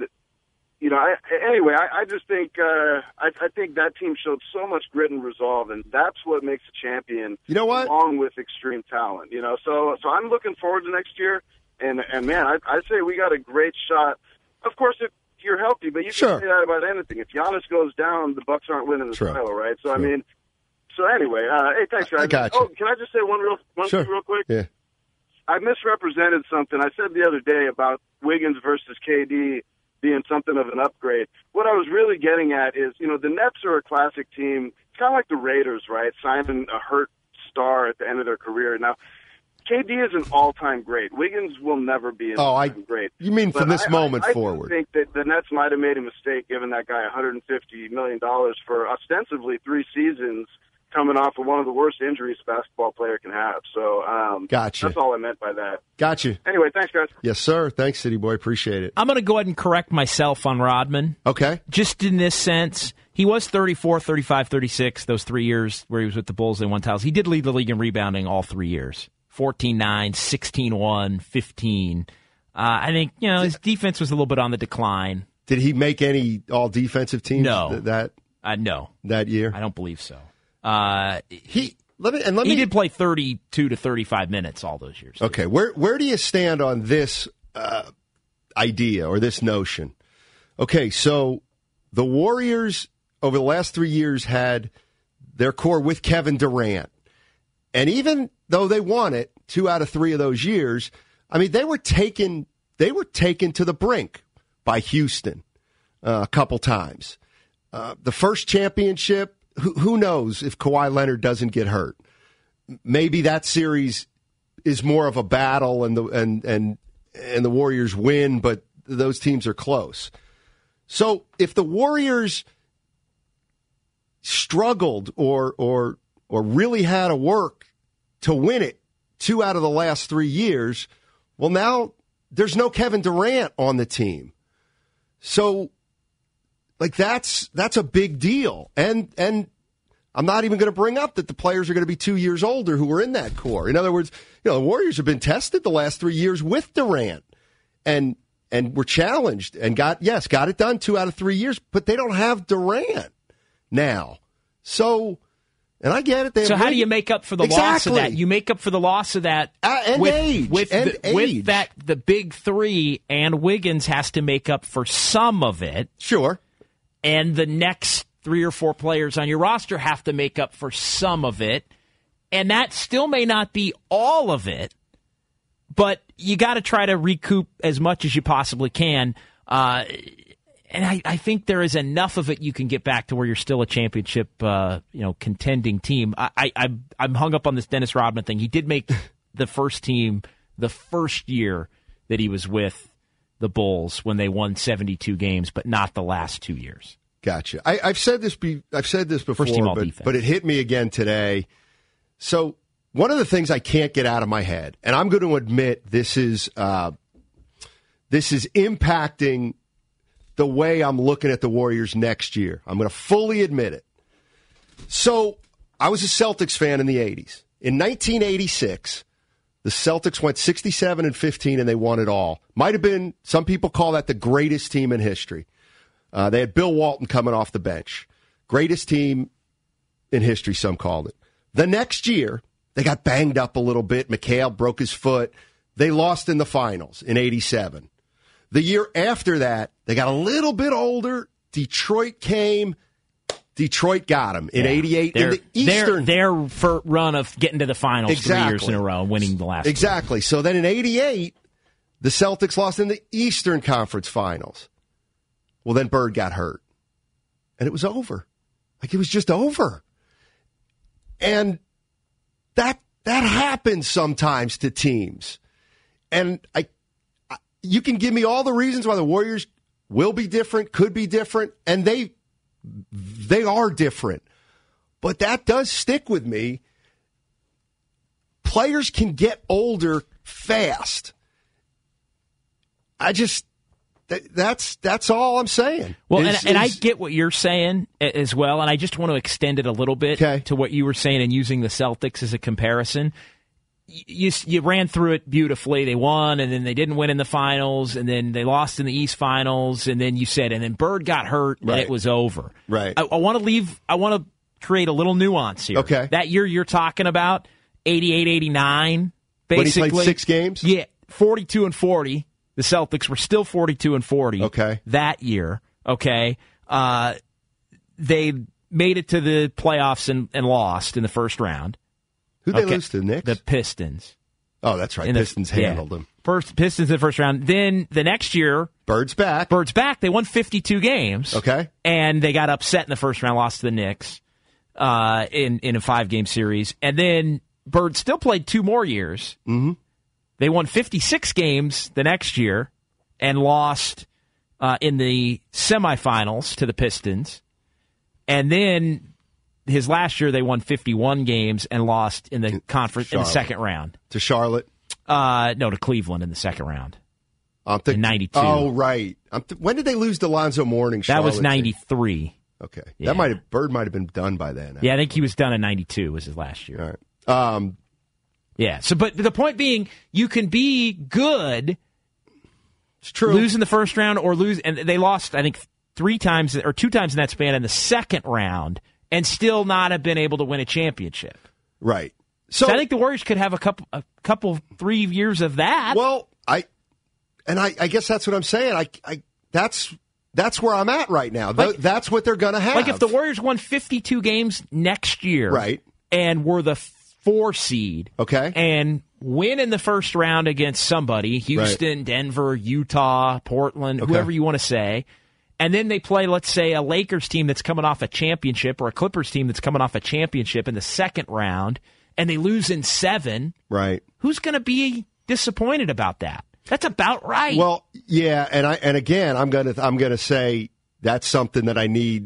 I just think I think that team showed so much grit and resolve, and that's what makes a champion. You know what? Along with extreme talent, So I'm looking forward to next year, and man, I say we got a great shot. Of course, if you're healthy, but you can say that about anything. If Giannis goes down, the Bucks aren't winning the title, right? So So anyway, hey, thanks, guys. I got you. Oh, can I just say one thing real quick? Yeah. I misrepresented something. I said the other day about Wiggins versus KD being something of an upgrade. What I was really getting at is, the Nets are a classic team. It's kind of like the Raiders, right? Signing a hurt star at the end of their career. Now, KD is an all-time great. Wiggins will never be an all-time great. You mean from this moment forward? I think that the Nets might have made a mistake giving that guy $150 million for ostensibly 3 seasons, coming off of one of the worst injuries a basketball player can have. So gotcha. That's all I meant by that. Gotcha. Anyway, thanks, guys. Yes, sir. Thanks, City Boy. Appreciate it. I'm going to go ahead and correct myself on Rodman. Okay. Just in this sense, he was 34, 35, 36, those 3 years where he was with the Bulls. They won titles. He did lead the league in rebounding all 3 years. 14-9, 16-1, 15. I think, his defense was a little bit on the decline. Did he make any all-defensive teams? No. No. That year? I don't believe so. He did play 32 to 35 minutes all those years. Okay, where do you stand on this idea or this notion? Okay, so the Warriors over the last 3 years had their core with Kevin Durant, and even though they won it 2 out of 3 of those years, I mean they were taken to the brink by Houston a couple times. The first championship. Who knows if Kawhi Leonard doesn't get hurt? Maybe that series is more of a battle, and the Warriors win, but those teams are close. So if the Warriors struggled or really had to work to win it 2 out of the last 3 years, well, now there's no Kevin Durant on the team. So. Like that's a big deal, and I'm not even going to bring up that the players are going to be 2 years older who were in that core. In other words, the Warriors have been tested the last 3 years with Durant, and were challenged and got it done 2 out of 3 years, but they don't have Durant now. So, and I get it. So how do you make up for the loss of that? You make up for the loss of that with age. With that, the big 3, and Wiggins has to make up for some of it. Sure. And the next 3 or 4 players on your roster have to make up for some of it. And that still may not be all of it, but you got to try to recoup as much as you possibly can. And I think there is enough of it you can get back to where you're still a championship, contending team. I'm hung up on this Dennis Rodman thing. He did make the first team the first year that he was with the Bulls when they won 72 games, but not the last 2 years. Gotcha. I've said this before, first team but it hit me again today. So one of the things I can't get out of my head, and I'm going to admit this is impacting the way I'm looking at the Warriors next year. I'm going to fully admit it. So I was a Celtics fan in the 80s. In 1986, the Celtics went 67-15, and they won it all. Might have been, some people call that the greatest team in history. They had Bill Walton coming off the bench. Greatest team in history, some called it. The next year, they got banged up a little bit. McHale broke his foot. They lost in the finals in 87. The year after that, they got a little bit older. Detroit came. Detroit got them in 88 in the Eastern. Their run of getting to the finals 3 years in a row, winning the last Exactly. So then in 88, the Celtics lost in the Eastern Conference Finals. Well, then Bird got hurt. And it was over. Like, it was just over. And that happens sometimes to teams. And you can give me all the reasons why the Warriors will be different, could be different, and they are different. But that does stick with me. Players can get older fast. That's all I'm saying. Well, and I get what you're saying as well, and I just want to extend it a little bit to what you were saying and using the Celtics as a comparison. you ran through it beautifully. They won, and then they didn't win in the finals, and then they lost in the East Finals, and then you said, and then Bird got hurt, and it was over. Right. I want to create a little nuance here. Okay. That year you're talking about, 88, 89, basically. When he played 6 games? Yeah, 42 and 40. The Celtics were still 42 and 40 that year. Okay. They made it to the playoffs and lost in the first round. Who'd they lose to, the Knicks? The Pistons. Oh, that's right. Pistons handled them. Pistons in the first round. Then the next year, Bird's back. They won 52 games. Okay. And they got upset in the first round, lost to the Knicks in a 5-game series. And then Bird still played 2 more years. Mm-hmm. They won 56 games the next year and lost in the semifinals to the Pistons. And then his last year, they won 51 games and lost in the conference in the second round. To Charlotte? No, to Cleveland in the second round. In 92. Oh, right. When did they lose to Lonzo Mourning? That was 93. Okay. Yeah. Bird might have been done by then. Yeah, I think he was done in 92 was his last year. All right. Yeah. So, but the point being, you can be good. It's true. Lose in the first round or lose, and they lost, I think, 3 times or 2 times in that span in the second round, and still not have been able to win a championship. Right. So I think the Warriors could have a couple 3 years of that. Well, I guess that's what I'm saying. That's where I'm at right now. That's what they're going to have. Like if the Warriors won 52 games next year, right, and were the 4 seed, and win in the first round against somebody, Houston, Denver, Utah, Portland, whoever you want to say, and then they play, let's say, a Lakers team that's coming off a championship or a Clippers team that's coming off a championship in the second round, and they lose in 7, right? Who's going to be disappointed about that? That's about right. Well, yeah, and again, I'm gonna say that's something that I need.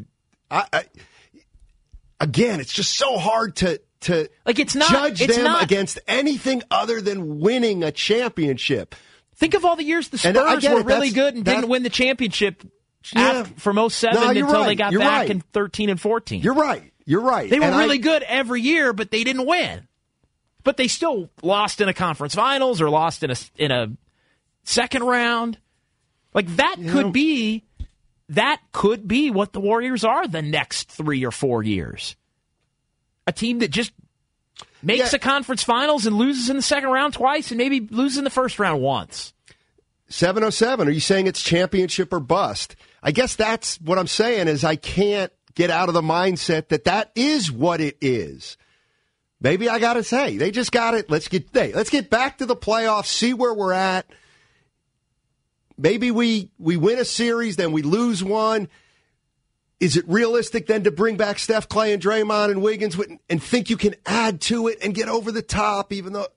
Again, it's just so hard to like it's not judge them against anything other than winning a championship. Think of all the years the Spurs were really good and didn't win the championship from 07 until they got back in 13 and 14. You're right. They were really good every year, but they didn't win. But they still lost in a conference finals or lost in a second round. Like that could be what the Warriors are the next 3 or 4 years. A team that just makes a conference finals and loses in the second round twice and maybe loses in the first round once. 707, are you saying it's championship or bust? I guess that's what I'm saying is I can't get out of the mindset that is what it is. Maybe I got to say, they just got it. Let's get back to the playoffs, see where we're at. Maybe we win a series, then we lose one. Is it realistic then to bring back Steph, Clay, and Draymond and Wiggins and think you can add to it and get over the top, even though...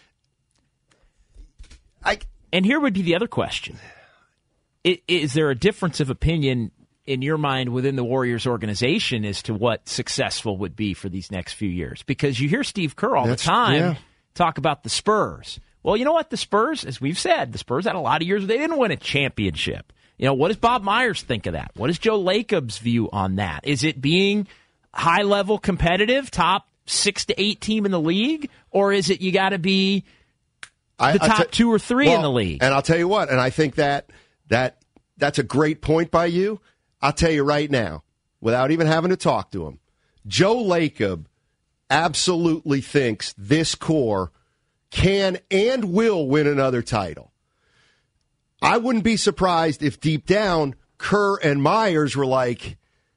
And here would be the other question. Is there a difference of opinion in your mind within the Warriors organization as to what successful would be for these next few years? Because you hear Steve Kerr all the time talk about the Spurs. Well, you know what? The Spurs, as we've said, the Spurs had a lot of years where they didn't win a championship. You know, what does Bob Myers think of that? What is Joe Lacob's view on that? Is it being high-level competitive, top 6 to 8 team in the league? Or is it you got to be the top 2 or 3 in the league? And I'll tell you what, and I think that's a great point by you. I'll tell you right now, without even having to talk to him, Joe Lacob absolutely thinks this core can and will win another title. I wouldn't be surprised if deep down Kerr and Myers were like,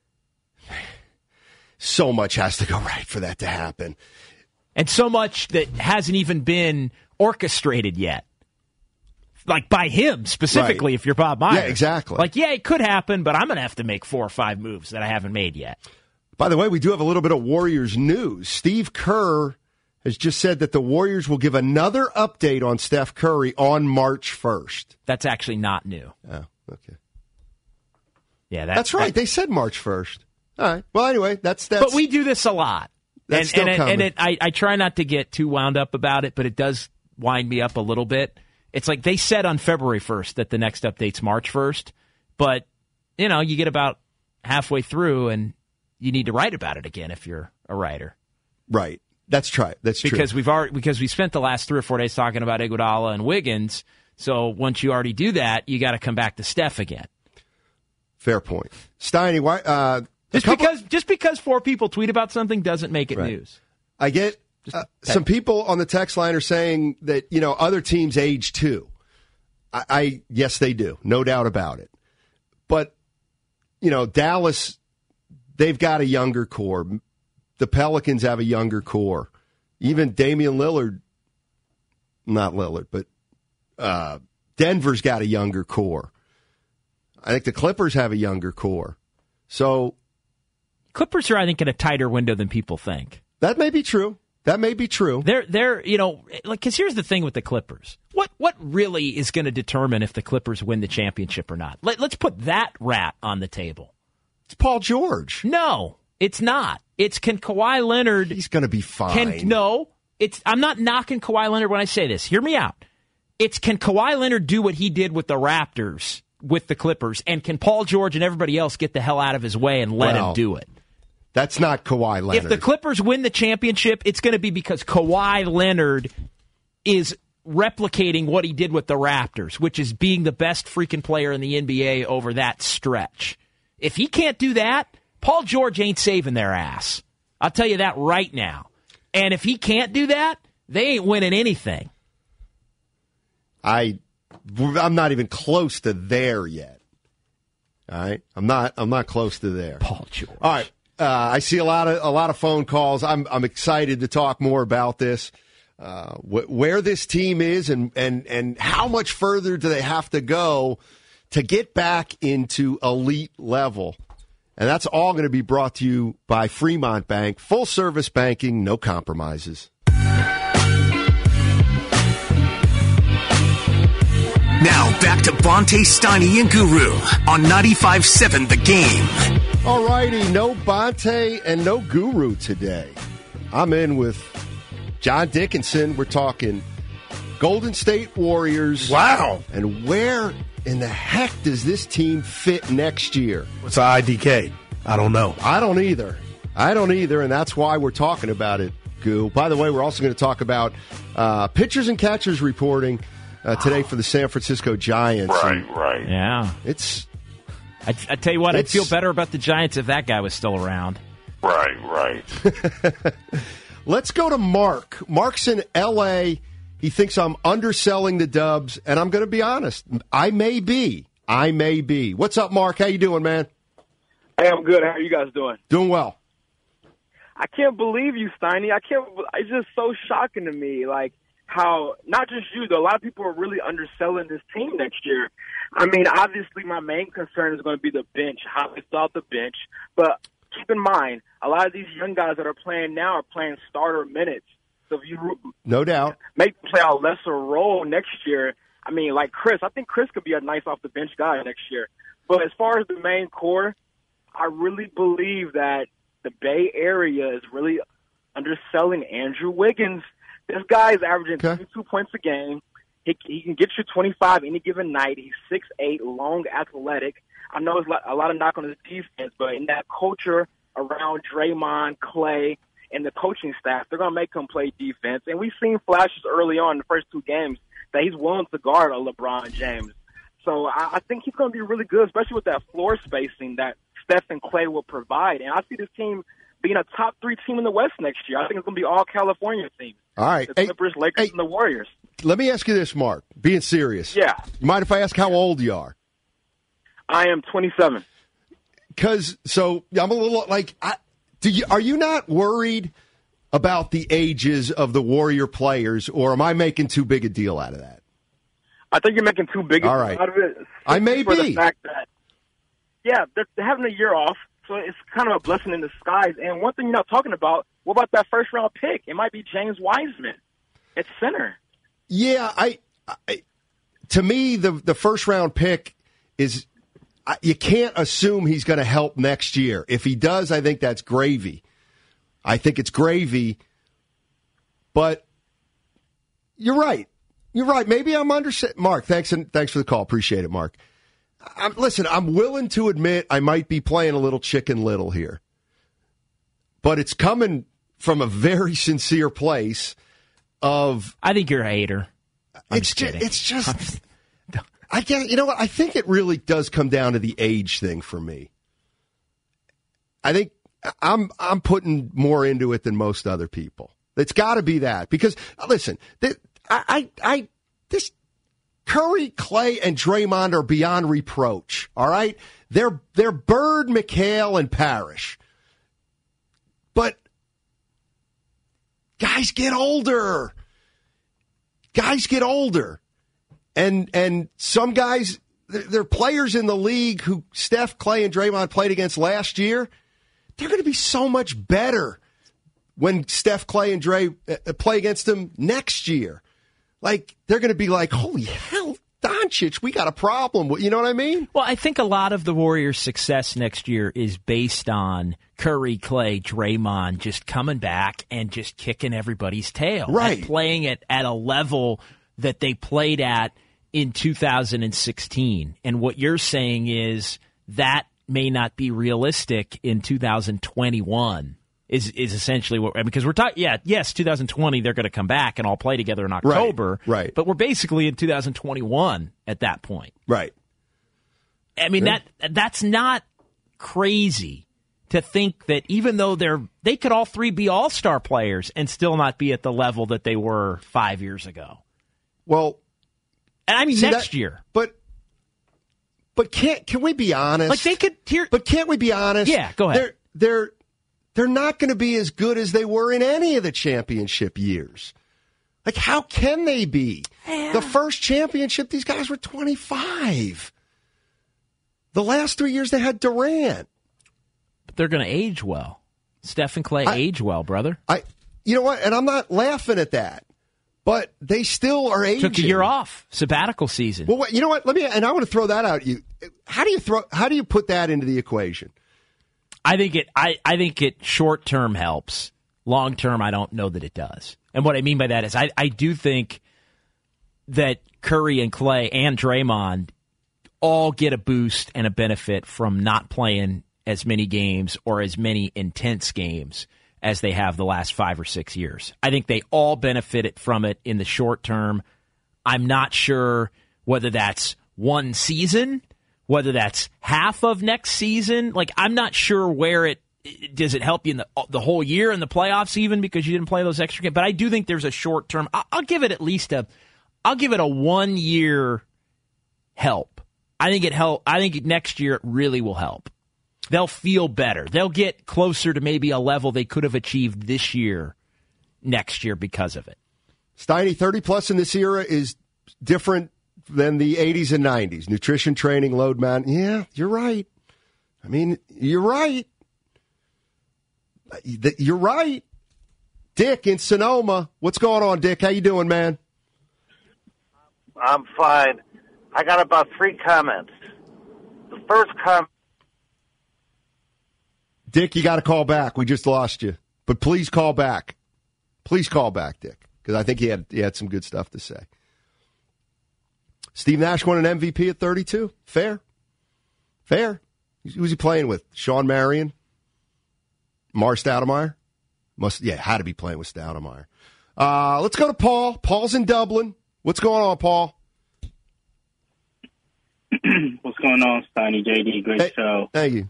so much has to go right for that to happen. And so much that hasn't even been orchestrated yet. Like by him specifically, if you're Bob Myers. Yeah, exactly. Like, it could happen, but I'm going to have to make 4 or 5 moves that I haven't made yet. By the way, we do have a little bit of Warriors news. Steve Kerr has just said that the Warriors will give another update on Steph Curry on March 1st. That's actually not new. Oh, okay. Yeah, that's right. They said March 1st. All right. Well, anyway, that's. But we do this a lot. That's still coming. I try not to get too wound up about it, but it does wind me up a little bit. It's like they said on February 1st that the next update's March 1st, but, you get about halfway through and you need to write about it again if you're a writer. Right. That's true. That's true. Because we spent the last 3 or 4 days talking about Iguodala and Wiggins. So once you already do that, you got to come back to Steph again. Fair point. Steiny, why? Just because 4 people tweet about something doesn't make it news. I get some people on the text line are saying that other teams age too. Yes, they do, no doubt about it. But Dallas, they've got a younger core. The Pelicans have a younger core. Even Damian Lillard, not Lillard, but Denver's got a younger core. I think the Clippers have a younger core. So Clippers are, I think, in a tighter window than people think. That may be true. They're because here's the thing with the Clippers. What really is going to determine if the Clippers win the championship or not? Let's put that rat on the table. It's Paul George. No, it's not. It's can Kawhi Leonard. He's going to be fine. I'm not knocking Kawhi Leonard when I say this. Hear me out. It's can Kawhi Leonard do what he did with the Raptors with the Clippers, and can Paul George and everybody else get the hell out of his way and let him do it? That's not Kawhi Leonard. If the Clippers win the championship, it's going to be because Kawhi Leonard is replicating what he did with the Raptors, which is being the best freaking player in the NBA over that stretch. If he can't do that, Paul George ain't saving their ass. I'll tell you that right now. And if he can't do that, they ain't winning anything. I'm not even close to there yet. All right? I'm not close to there. Paul George. All right. I see a lot of phone calls. I'm excited to talk more about this, where this team is, and how much further do they have to go to get back into elite level. And that's all going to be brought to you by Fremont Bank. Full service banking, no compromises. Now back to Bonte, Steiny, and Guru on 95.7 The Game. All righty, no Bonte and no Guru today. I'm in with John Dickinson. We're talking Golden State Warriors. Wow. And where in the heck does this team fit next year? What's IDK? I don't know. I don't either, and that's why we're talking about it, Goo. By the way, we're also going to talk about pitchers and catchers reporting today for the San Francisco Giants. Right. Yeah. I tell you what, I'd feel better about the Giants if that guy was still around. Right. Let's go to Mark. Mark's in L.A. He thinks I'm underselling the Dubs, and I'm going to be honest. I may be. What's up, Mark? How you doing, man? Hey, I'm good. How are you guys doing? Doing well. I can't believe you, Steiny. It's just so shocking to me, like, how, not just you, though, a lot of people are really underselling this team next year. I mean, obviously my main concern is going to be the bench, how they start the bench. But keep in mind, a lot of these young guys that are playing now are playing starter minutes. So if you no doubt make them play a lesser role next year, I mean, like Chris, I think Chris could be a nice off-the-bench guy next year. But as far as the main core, I really believe that the Bay Area is really underselling Andrew Wiggins. This guy is averaging 22 points a game. He can get you 25 any given night. He's 6'8", long, athletic. I know it's a lot of knock on his defense, but in that culture around Draymond, Clay, and the coaching staff, they're going to make him play defense. And we've seen flashes early on in the first 2 games that he's willing to guard a LeBron James. So I think he's going to be really good, especially with that floor spacing that Steph and Clay will provide. And I see this team being a top 3 team in the West next year. I think it's going to be all California teams. All right. The Clippers, Lakers, and the Warriors. Let me ask you this, Mark, being serious. Yeah. You mind if I ask how old you are? I am 27. So I'm a little like, are you not worried about the ages of the Warrior players, or am I making too big a deal out of that? I think you're making too big a deal out of it. I may for be. The fact that, they're having a year off, so it's kind of a blessing in disguise. And one thing you're not talking about, what about that first-round pick? It might be James Wiseman at center. Yeah, to me, the first-round pick is you can't assume he's going to help next year. If he does, I think that's gravy. I think it's gravy. But you're right. Maybe I'm Mark, thanks for the call. Appreciate it, Mark. Listen, I'm willing to admit I might be playing a little Chicken Little here. But it's coming from a very sincere place of... I think you're a hater. It's just... I get. You know what? I think it really does come down to the age thing for me. I think I'm putting more into it than most other people. It's got to be that because listen, this Curry, Clay, and Draymond are beyond reproach. All right, they're Bird, McHale, and Parrish, but guys get older. And some guys, there are players in the league who Steph, Clay, and Draymond played against last year. They're going to be so much better when Steph, Clay, and Dre play against them next year. Like, they're going to be like, holy hell, Doncic, we got a problem. You know what I mean? Well, I think a lot of the Warriors' success next year is based on Curry, Clay, Draymond just coming back and just kicking everybody's tail. Right. And playing it at a level that they played at in 2016. And what you're saying is that may not be realistic in 2021 is essentially what, because we're talking, yes, 2020, they're going to come back and all play together in October. Right. But we're basically in 2021 at that point. Right. I mean, that's not crazy to think that even though they could all three be all-star players and still not be at the level that they were 5 years ago. Well, and I mean next year. But can we be honest? Like they could hear. But can't we be honest? Yeah, go ahead. They're not going to be as good as they were in any of the championship years. Like, how can they be? Yeah. The first championship, these guys were 25. The last 3 years they had Durant. But they're going to age well. Steph and Clay age well, brother. You know what? And I'm not laughing at that. But they still are aging. Took a year off, sabbatical season. Well, you know what? I want to throw that out at you. How do you put that into the equation? I think it short term helps. Long term, I don't know that it does. And what I mean by that is I do think that Curry and Clay and Draymond all get a boost and a benefit from not playing as many games or as many intense games as they have the last 5 or 6 years. I think they all benefited from it in the short term. I'm not sure whether that's one season, whether that's half of next season. Like, I'm not sure where does it help you in the whole year in the playoffs even because you didn't play those extra games. But I do think there's a short term. I'll give it at least I'll give it a 1 year help. I think next year it really will help. They'll feel better. They'll get closer to maybe a level they could have achieved this year, next year because of it. Steiny, 30-plus in this era is different than the 80s and 90s. Nutrition, training, load man. Yeah, you're right. I mean, you're right. You're right. Dick in Sonoma. What's going on, Dick? How you doing, man? I'm fine. I got about 3 comments. The first comment. Dick, you got to call back. We just lost you. But please call back. Please call back, Dick, because I think he had some good stuff to say. Steve Nash won an MVP at 32. Fair. Who's he playing with? Sean Marion? Mar Stoudemire? Had to be playing with Stoudemire. Let's go to Paul. Paul's in Dublin. What's going on, Paul? What's going on, Steiny, JD? Great show. Thank you.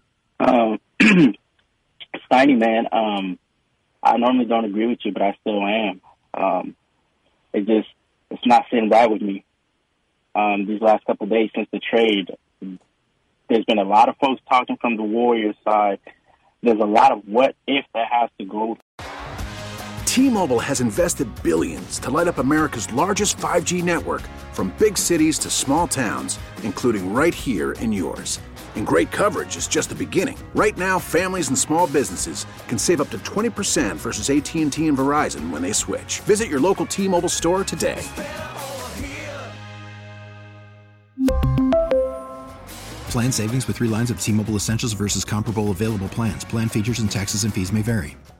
Steiny, man, I normally don't agree with you, but I still am. It's not sitting right with me. These last couple of days since the trade, there's been a lot of folks talking from the Warriors side. There's a lot of what if that has to go. T-Mobile has invested billions to light up America's largest 5G network, from big cities to small towns, including right here in yours. And great coverage is just the beginning. Right now, families and small businesses can save up to 20% versus AT&T and Verizon when they switch. Visit your local T-Mobile store today. Plan savings with 3 lines of T-Mobile Essentials versus comparable available plans. Plan features and taxes and fees may vary.